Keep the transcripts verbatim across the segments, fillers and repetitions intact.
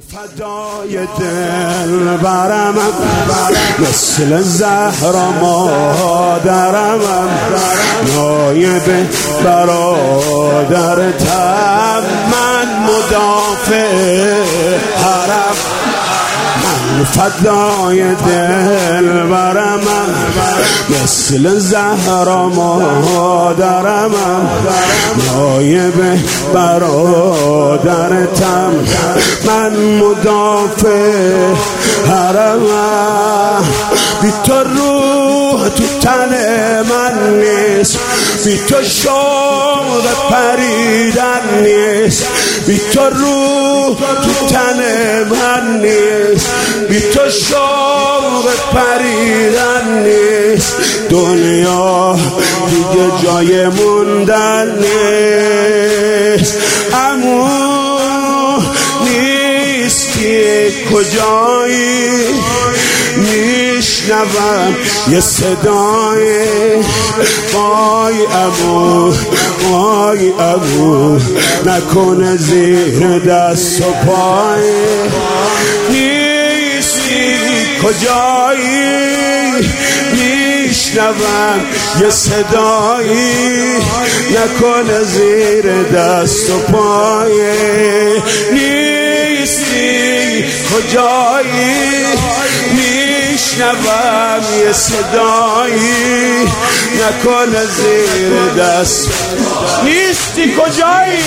فدای دل برمم مثل زهرا مادرمم نایب برادرتم من مدافع حرم من فدای دل برمم مثل زهرا مادرمم نایب برادرتم من مدافع حرمم بی تو روح تو تن من نیست بی تو شوق پریدن نیست بی تو روح تو تن من نیست بی تو شوق پریدن نیست دنیا دیگه جای موندن نیست امو نیستی کجایی میشنوم یه صدای وای امو وای امو نکنه زیر دست و پای نیستی کجایی میشنوم یه صدایی نکنه زیر دست و پای نیستی کجایی میشنوم یه صدایی نکنه زیر دست نیستی کجایی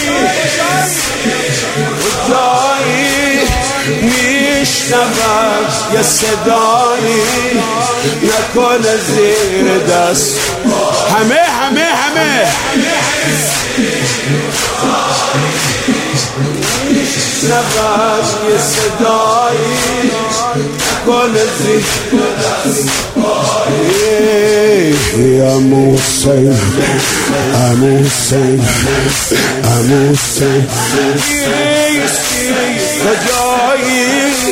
کجایی میشنوم یه صدایی نکنه زیر دست همه همه همه میشنوم یه صدایی نکنه زیر دست امو حسین امو حسین امو حسین کجایی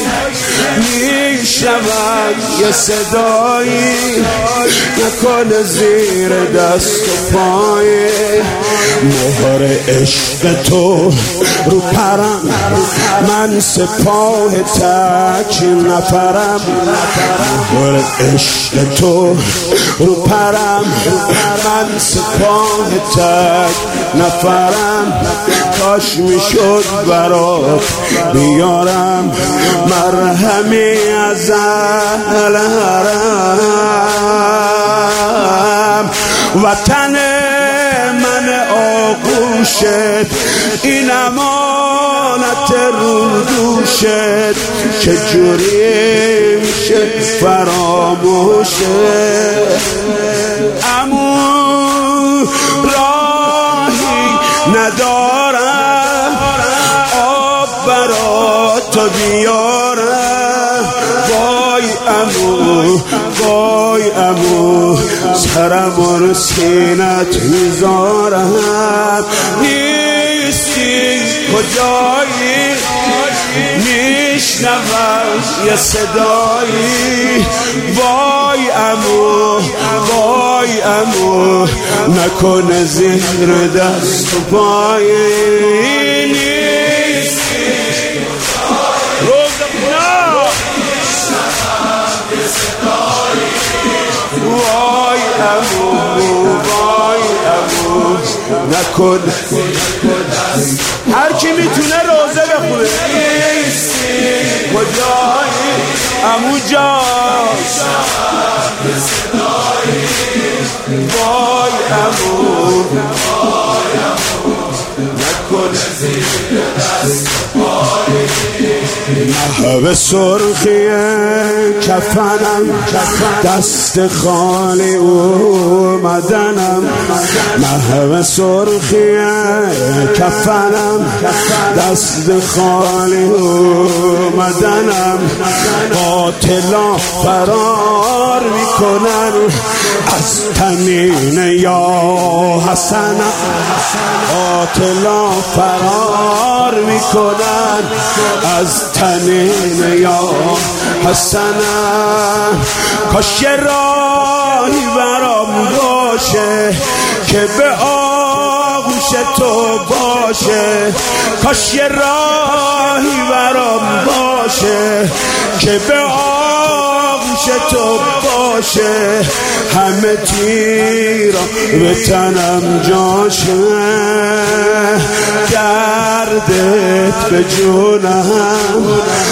میشوم یه صدایی نکنه زیر دست و پای مهر عشق تو رو پرم من سپاه تک نفرم مهر عشق تو رو پرم من سپاه تک نفرم کاش میشد برات بیارم مرهمی از اهل حرم وطن من آغوشت این امانت رو دوشت چجوری میشه فراموشت امو راهی ندارم آب برا تو بیارم وای امو وای امو سرم و سینت میذارم نیستی کجایی میشنوم یه صدایی وای امو وای امو نکنه زیر دست و پای نیستی وای امو وای امو نکن هر کی میتونه روزه بخونه کجایی امو جان وای امو نکن محو سرخی کفنم دست خالی اومدنم محو سرخی کفنم دست خالی اومدنم قاتلا فرار میکنن از تنین یا حسنم قاتلا فرار میکنن از تنین یا حسنم کاش راهی برام باشه که به آغوش تو باشه کاش راهی برام باشه که به آغوش تو باشه، همه تیرا به تنم جاشه، دردت به جونم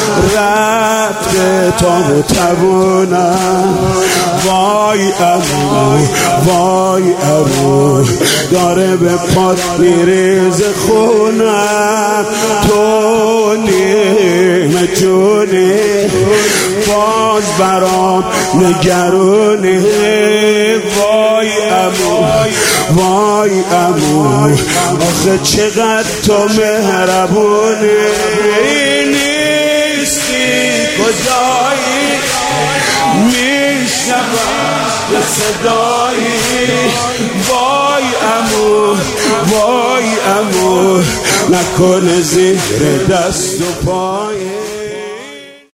رفته تا بتوانم. وای امو وای امو داره به پات میریز خونم، تو نیمه جونی باز برام نگرونی. وای امو وای امو آخه چقدر تو مهربونی، نیستی کجایی میشنوم به صدایی. وای امو وای امو نکنه زیر دست و پای.